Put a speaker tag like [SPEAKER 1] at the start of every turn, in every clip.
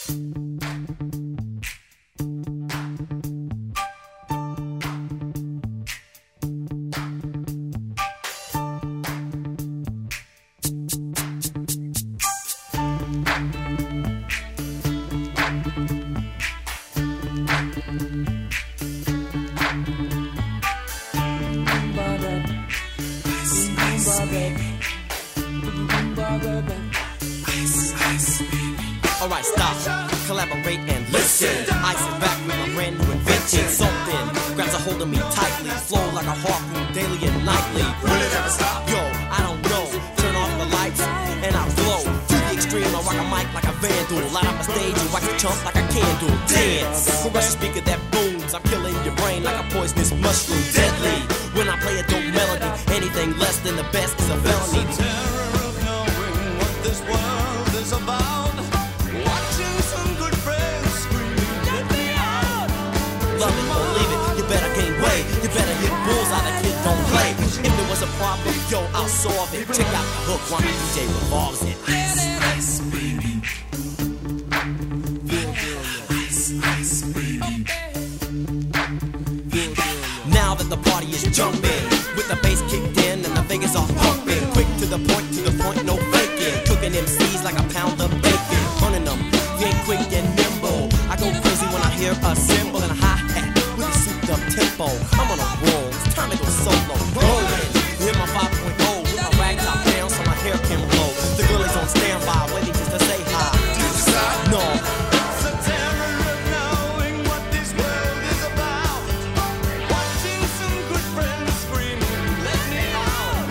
[SPEAKER 1] Alright, stop, collaborate and listen. I sit back with my brand new invention. Something grabs a hold of me tightly, flow like a harpoon daily and nightly. Will it ever stop? Yo, I don't know. Turn off the lights and I'll glow. To the extreme, I rock a mic like a vandal. Light up a stage and wax a chump like a candle. Dance, crush a speaker that booms. I'm killing your brain like a poisonous mushroom. Deadly, when I play a dope melody. Anything less than the best is a felony.
[SPEAKER 2] Terror of knowing what this world is about.
[SPEAKER 1] Love it or leave it, you better gain weight. You better hit bulls out of kid, don't play. If there was a problem, yo, I'll solve it. Check out the hook while my DJ revolves it.
[SPEAKER 2] Ice, ice, baby. Ice, baby.
[SPEAKER 1] Now that the party is jumping, with the bass kicked in and the fingers are pumping. Quick to the point, no faking. Cooking MCs like a pound of bacon. Running them, you ain't quick and nimble. I go crazy when I hear a cymbal and a hi-hat with a souped up tempo. I'm on a roll, it's time to go solo. Rolling, hear my 5.0 with my rag top down so my hair can blow. The girl is on standby, waiting just to say hi.
[SPEAKER 2] Did you stop?
[SPEAKER 1] No.
[SPEAKER 2] It's the terror of knowing what this world is about. Watching some good friends screaming, let me out.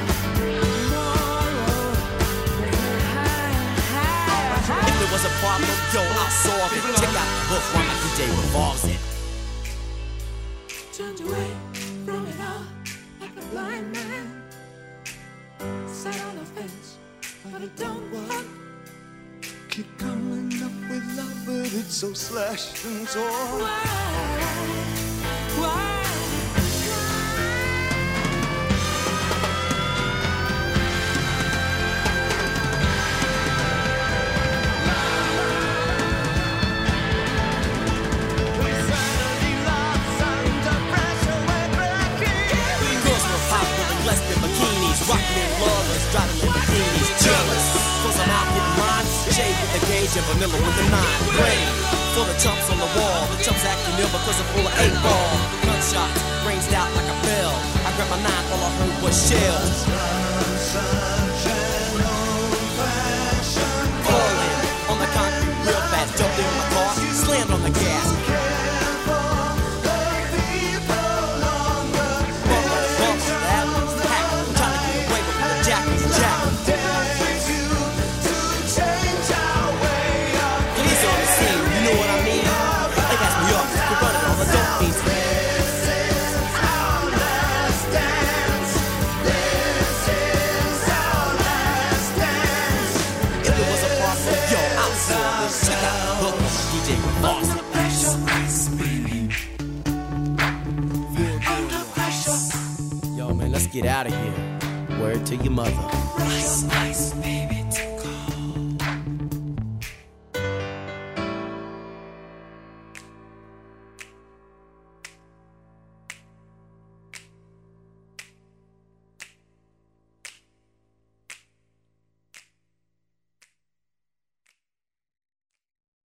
[SPEAKER 1] If there was a problem, yo, I'll solve it. Check out the hook while my DJ revolves it.
[SPEAKER 3] Turned away from it all like a blind man. Sat on the fence, but it don't work.
[SPEAKER 2] Keep coming up with love, but it's so slashed and torn.
[SPEAKER 3] Why?
[SPEAKER 1] Rockin' in lovers, driving Lamborghinis, jealous. Cause I'm out getting mine, shade with the gauge and vanilla with the 9 grain. Full of chumps on the wall, the chumps acting ill because I'm full of 8-ball. Gunshots, ranged out like a bell. I grabbed my 9, all I heard was shells. Falling on the concrete real fast, jumped in my car, slammed on the gas. Yo, man, let's get out of here. Word to your mother.
[SPEAKER 3] Ice, ice, baby.